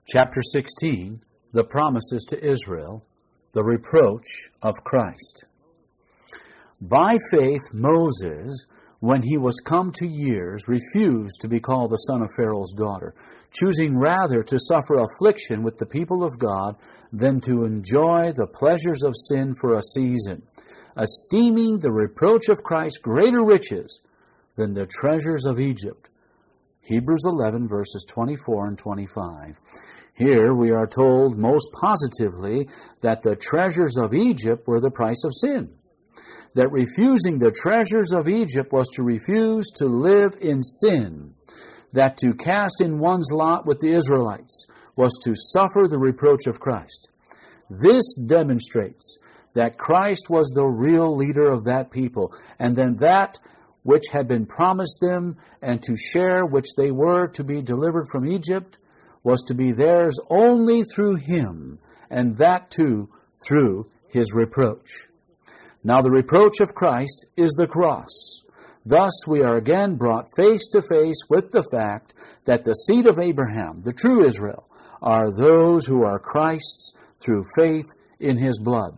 Chapter 16, the promises to Israel, the reproach of Christ. By faith, Moses, when he was come to years, refused to be called the son of Pharaoh's daughter, choosing rather to suffer affliction with the people of God than to enjoy the pleasures of sin for a season, esteeming the reproach of Christ greater riches than the treasures of Egypt. Hebrews 11, verses 24 and 25. Here we are told most positively that the treasures of Egypt were the price of sin. That refusing the treasures of Egypt was to refuse to live in sin. That to cast in one's lot with the Israelites was to suffer the reproach of Christ. This demonstrates that Christ was the real leader of that people, and then that which had been promised them and to share which they were to be delivered from Egypt was to be theirs only through Him, and that too through His reproach. Now the reproach of Christ is the cross. Thus we are again brought face to face with the fact that the seed of Abraham, the true Israel, are those who are Christ's through faith in His blood.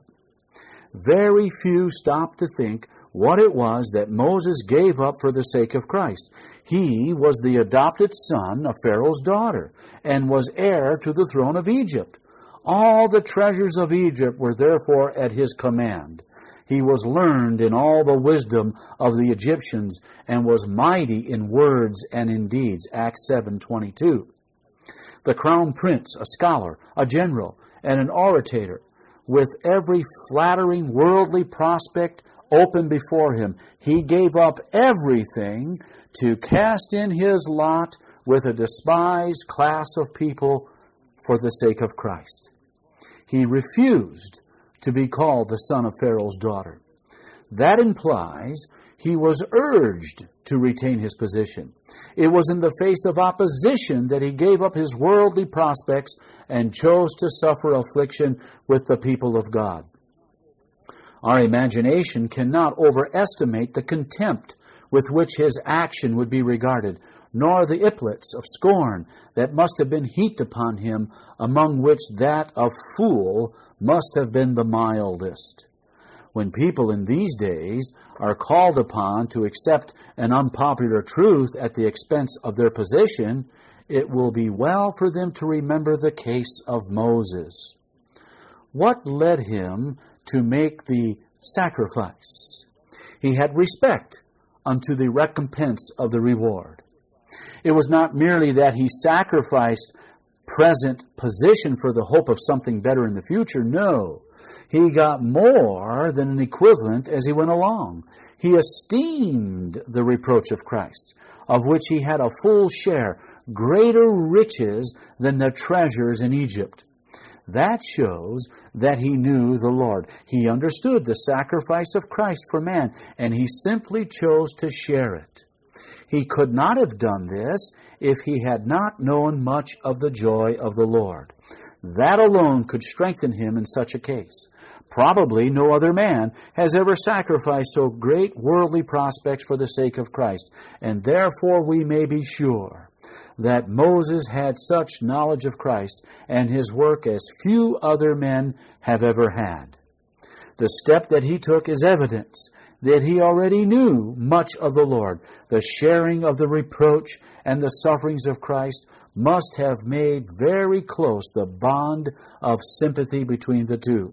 Very few stop to think what it was that Moses gave up for the sake of Christ. He was the adopted son of Pharaoh's daughter and was heir to the throne of Egypt. All the treasures of Egypt were therefore at his command. He was learned in all the wisdom of the Egyptians and was mighty in words and in deeds. Acts 7:22. The crown prince, a scholar, a general, and an orator, with every flattering worldly prospect open before him, he gave up everything to cast in his lot with a despised class of people for the sake of Christ. He refused to be called the son of Pharaoh's daughter. That implies he was urged to retain his position. It was in the face of opposition that he gave up his worldly prospects and chose to suffer affliction with the people of God. Our imagination cannot overestimate the contempt with which his action would be regarded, nor the epaulets of scorn that must have been heaped upon him, among which that of fool must have been the mildest. When people in these days are called upon to accept an unpopular truth at the expense of their position, it will be well for them to remember the case of Moses. What led him to make the sacrifice? He had respect unto the recompense of the reward. It was not merely that he sacrificed present position for the hope of something better in the future. No, he got more than an equivalent as he went along. He esteemed the reproach of Christ, of which he had a full share, greater riches than the treasures in Egypt. That shows that he knew the Lord. He understood the sacrifice of Christ for man, and he simply chose to share it. He could not have done this if he had not known much of the joy of the Lord. That alone could strengthen him in such a case. Probably no other man has ever sacrificed so great worldly prospects for the sake of Christ, and therefore we may be sure that Moses had such knowledge of Christ and his work as few other men have ever had. The step that he took is evidence that he already knew much of the Lord. The sharing of the reproach and the sufferings of Christ must have made very close the bond of sympathy between the two.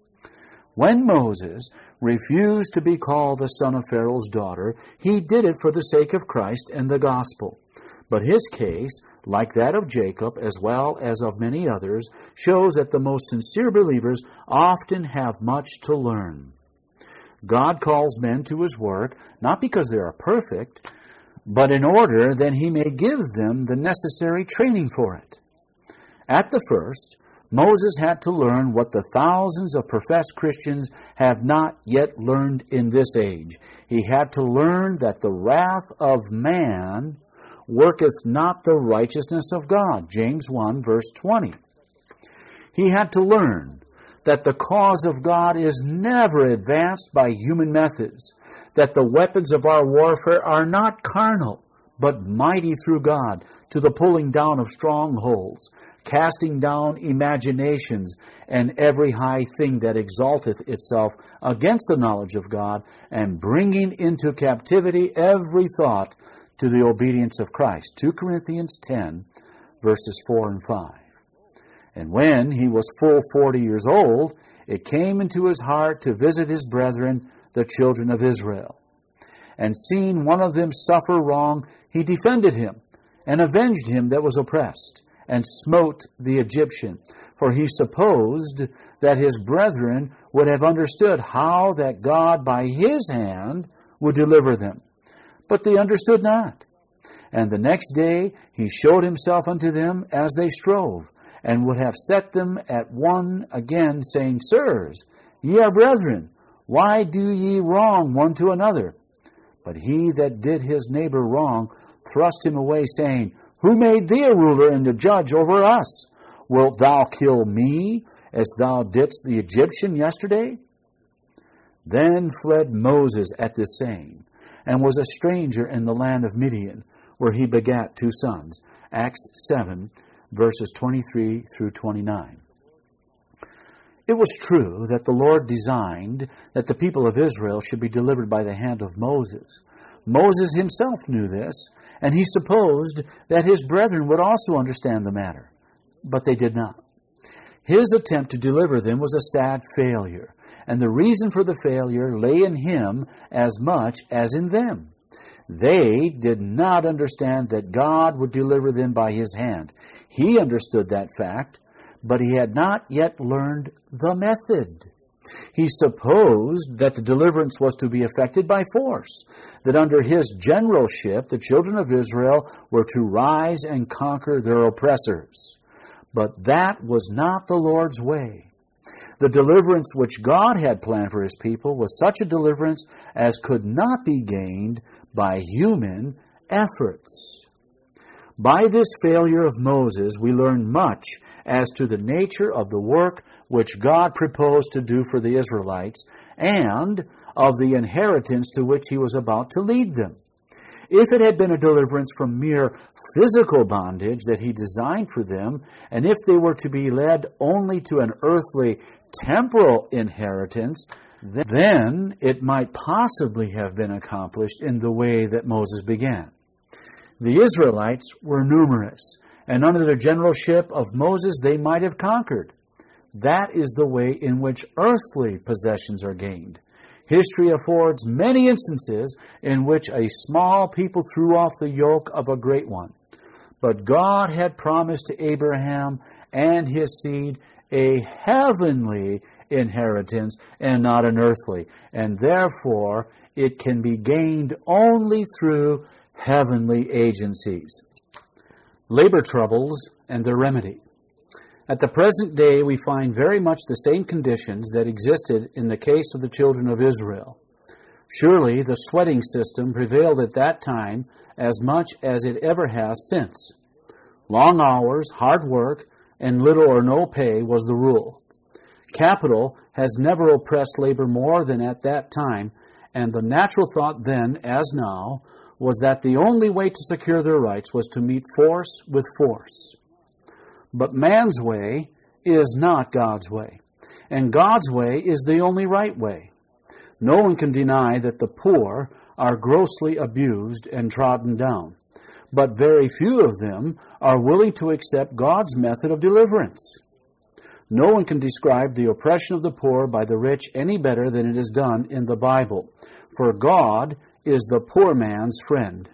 When Moses refused to be called the son of Pharaoh's daughter, he did it for the sake of Christ and the gospel. But his case, like that of Jacob as well as of many others, shows that the most sincere believers often have much to learn. God calls men to His work, not because they are perfect, but in order that He may give them the necessary training for it. At the first, Moses had to learn what the thousands of professed Christians have not yet learned in this age. He had to learn that the wrath of man worketh not the righteousness of God. James 1, verse 20. He had to learn that the cause of God is never advanced by human methods, that the weapons of our warfare are not carnal, but mighty through God to the pulling down of strongholds, casting down imaginations, and every high thing that exalteth itself against the knowledge of God, and bringing into captivity every thought to the obedience of Christ. 2 Corinthians 10, verses 4 and 5. And when he was full 40 years old, it came into his heart to visit his brethren, the children of Israel. And seeing one of them suffer wrong, he defended him, and avenged him that was oppressed, and smote the Egyptian. For he supposed that his brethren would have understood how that God by his hand would deliver them. But they understood not. And the next day he showed himself unto them as they strove, and would have set them at one again, saying, Sirs, ye are brethren, why do ye wrong one to another? But he that did his neighbor wrong thrust him away, saying, Who made thee a ruler and a judge over us? Wilt thou kill me, as thou didst the Egyptian yesterday? Then fled Moses at this saying, and was a stranger in the land of Midian, where he begat 2 sons. Acts 7, verses 23 through 29. It was true that the Lord designed that the people of Israel should be delivered by the hand of Moses. Moses himself knew this, and he supposed that his brethren would also understand the matter. But they did not. His attempt to deliver them was a sad failure, and the reason for the failure lay in him as much as in them. They did not understand that God would deliver them by his hand. He understood that fact, but he had not yet learned the method. He supposed that the deliverance was to be effected by force, that under his generalship the children of Israel were to rise and conquer their oppressors. But that was not the Lord's way. The deliverance which God had planned for his people was such a deliverance as could not be gained by human efforts. By this failure of Moses, we learn much as to the nature of the work which God proposed to do for the Israelites, and of the inheritance to which he was about to lead them. If it had been a deliverance from mere physical bondage that he designed for them, and if they were to be led only to an earthly, temporal inheritance, then it might possibly have been accomplished in the way that Moses began. The Israelites were numerous, and under the generalship of Moses they might have conquered. That is the way in which earthly possessions are gained. History affords many instances in which a small people threw off the yoke of a great one. But God had promised to Abraham and his seed a heavenly inheritance and not an earthly, and therefore it can be gained only through heavenly agencies. Labor troubles and their remedy. At the present day, we find very much the same conditions that existed in the case of the children of Israel. Surely the sweating system prevailed at that time as much as it ever has since. Long hours, hard work, and little or no pay was the rule. Capital has never oppressed labor more than at that time, and the natural thought then, as now, was that the only way to secure their rights was to meet force with force. But man's way is not God's way, and God's way is the only right way. No one can deny that the poor are grossly abused and trodden down, but very few of them are willing to accept God's method of deliverance. No one can describe the oppression of the poor by the rich any better than it is done in the Bible, for God is the poor man's friend.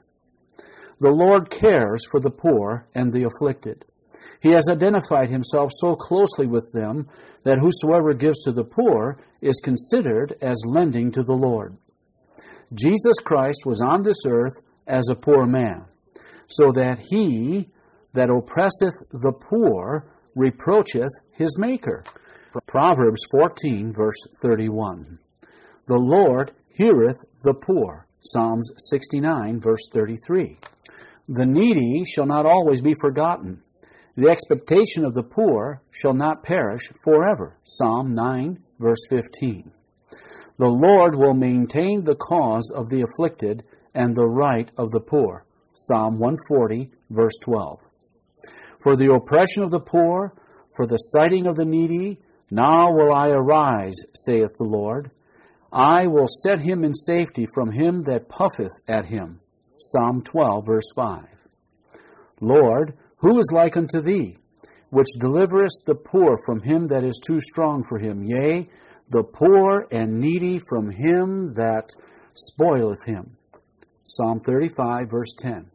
The Lord cares for the poor and the afflicted. He has identified himself so closely with them that whosoever gives to the poor is considered as lending to the Lord. Jesus Christ was on this earth as a poor man, so that he that oppresseth the poor reproacheth his Maker. Proverbs 14, verse 31. The Lord heareth the poor. Psalms 69, verse 33. The needy shall not always be forgotten. The expectation of the poor shall not perish forever. Psalm 9, verse 15. The Lord will maintain the cause of the afflicted and the right of the poor. Psalm 140, verse 12. For the oppression of the poor, for the sighting of the needy, now will I arise, saith the Lord. I will set him in safety from him that puffeth at him. Psalm 12, verse 5. Lord, who is like unto thee, which deliverest the poor from him that is too strong for him, yea, the poor and needy from him that spoileth him. Psalm 35, verse 10.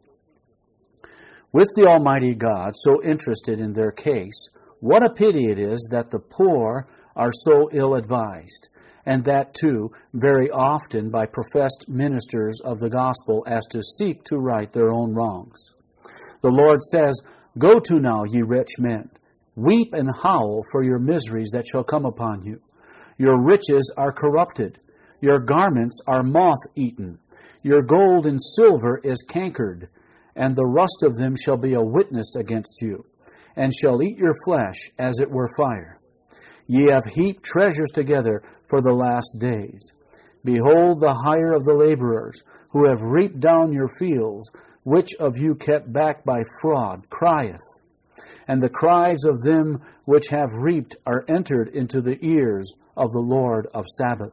With the Almighty God so interested in their case, what a pity it is that the poor are so ill-advised, and that, too, very often by professed ministers of the gospel as to seek to right their own wrongs. The Lord says, Go to now, ye rich men, weep and howl for your miseries that shall come upon you. Your riches are corrupted, your garments are moth-eaten, your gold and silver is cankered, and the rust of them shall be a witness against you, and shall eat your flesh as it were fire. Ye have heaped treasures together for the last days. Behold the hire of the laborers, who have reaped down your fields, which of you kept back by fraud, crieth. And the cries of them which have reaped are entered into the ears of the Lord of Sabaoth.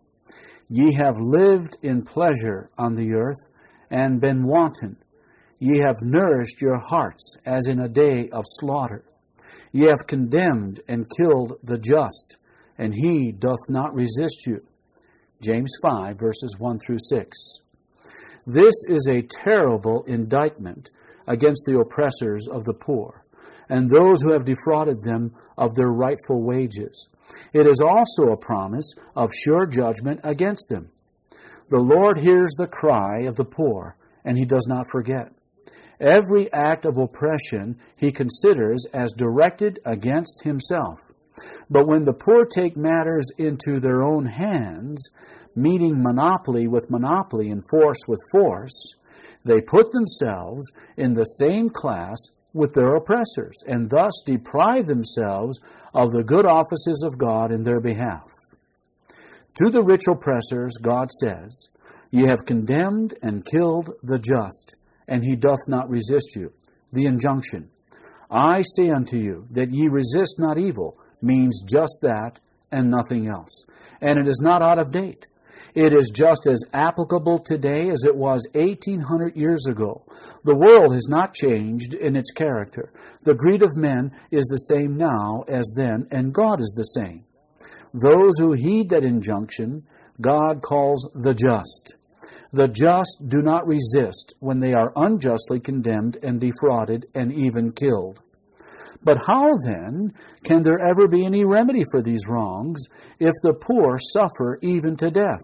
Ye have lived in pleasure on the earth, and been wanton. Ye have nourished your hearts as in a day of slaughter. Ye have condemned and killed the just, and he doth not resist you. James 5, verses 1 through 6. This is a terrible indictment against the oppressors of the poor, and those who have defrauded them of their rightful wages. It is also a promise of sure judgment against them. The Lord hears the cry of the poor, and he does not forget. Every act of oppression he considers as directed against himself. But when the poor take matters into their own hands, meeting monopoly with monopoly and force with force, they put themselves in the same class with their oppressors, and thus deprive themselves of the good offices of God in their behalf. To the rich oppressors, God says, Ye have condemned and killed the just, and he doth not resist you. The injunction, I say unto you, that ye resist not evil, means just that and nothing else. And it is not out of date. It is just as applicable today as it was 1,800 years ago. The world has not changed in its character. The greed of men is the same now as then, and God is the same. Those who heed that injunction, God calls the just. The just do not resist when they are unjustly condemned and defrauded and even killed. But how, then, can there ever be any remedy for these wrongs if the poor suffer even to death?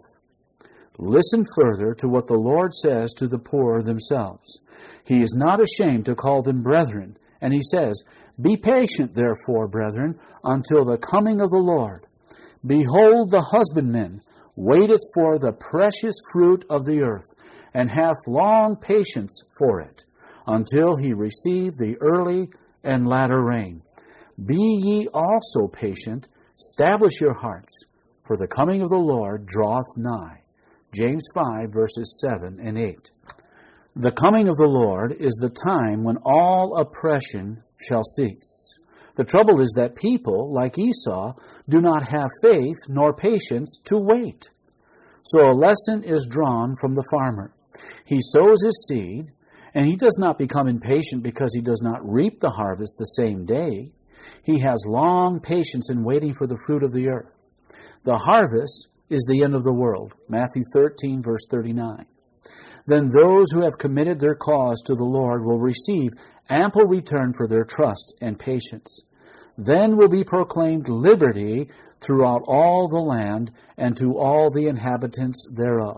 Listen further to what the Lord says to the poor themselves. He is not ashamed to call them brethren, and he says, Be patient, therefore, brethren, until the coming of the Lord. Behold, the husbandman waiteth for the precious fruit of the earth, and hath long patience for it, until he receive the early and latter rain. Be ye also patient, establish your hearts, for the coming of the Lord draweth nigh. James 5, verses 7 and 8. The coming of the Lord is the time when all oppression shall cease. The trouble is that people, like Esau, do not have faith nor patience to wait. So a lesson is drawn from the farmer. He sows his seed, and he does not become impatient because he does not reap the harvest the same day. He has long patience in waiting for the fruit of the earth. The harvest is the end of the world. Matthew 13, verse 39. Then those who have committed their cause to the Lord will receive ample return for their trust and patience. Then will be proclaimed liberty throughout all the land and to all the inhabitants thereof.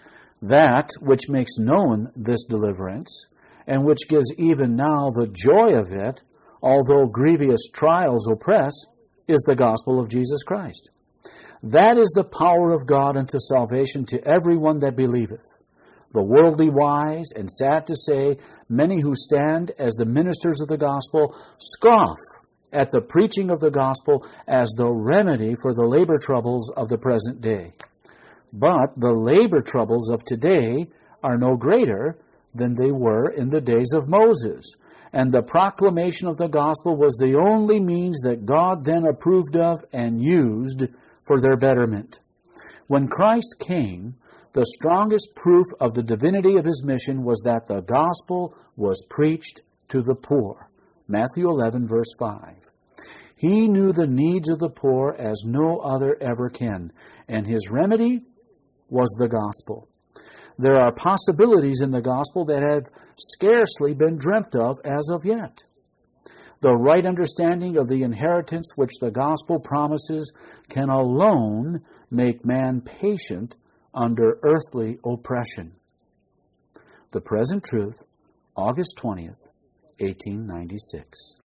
That which makes known this deliverance, and which gives even now the joy of it, although grievous trials oppress, is the gospel of Jesus Christ. That is the power of God unto salvation to everyone that believeth. The worldly wise, and sad to say, many who stand as the ministers of the gospel, scoff at the preaching of the gospel as the remedy for the labor troubles of the present day. But the labor troubles of today are no greater than they were in the days of Moses, and the proclamation of the gospel was the only means that God then approved of and used for their betterment. When Christ came, the strongest proof of the divinity of his mission was that the gospel was preached to the poor. Matthew 11, verse 5. He knew the needs of the poor as no other ever can, and his remedy was the gospel. There are possibilities in the gospel that have scarcely been dreamt of as of yet. The right understanding of the inheritance which the gospel promises can alone make man patient under earthly oppression. The Present Truth, August 20th, 1896.